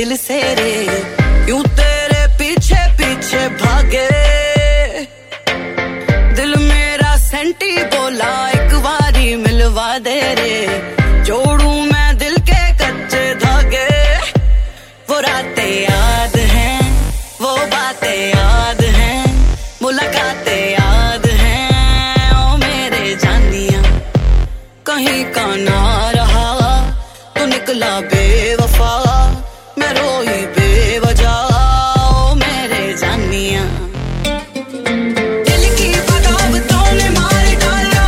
दिल से रे, यूं तेरे पीछे पीछे भागे। दिल मेरा सेंटी बोला एक बारी मिलवा दे रे, जोड़ूं मैं दिल के कच्चे धागे। वो रातें याद हैं, वो बातें याद हैं, मुलाकातें याद हैं। ओ मेरे जानिया कहीं का ना रहा, तू निकला बेवफा, मैं रोई बेवजह। ओ मेरे जानिया दिल की बगावतों ने मार डाला,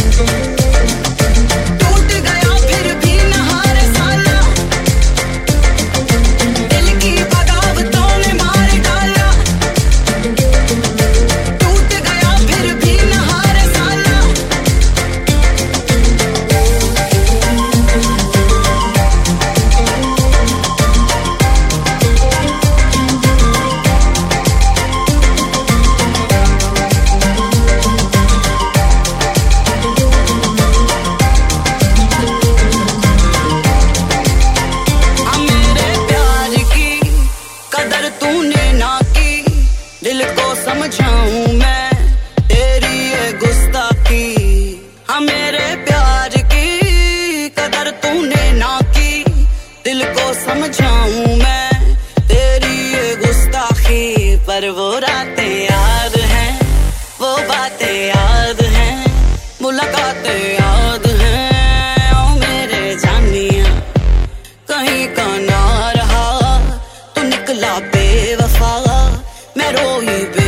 टूट गया फिर भी न हार साला। दिल की बगावतों ने मार डाला, टूट गया फिर भी न हार साला। तूने ना की, दिल को समझाऊं मैं तेरी ये गुस्ताखी। हाँ मेरे प्यार की कदर तूने ना की, दिल को समझाऊं मैं तेरी ये गुस्ताखी। पर वो रातें याद हैं, वो बातें याद हैं, मुलाकातें याद हैं। ओ मेरे जानिया कहीं का ना रहा, तू निकला बेवफा, मैं रोई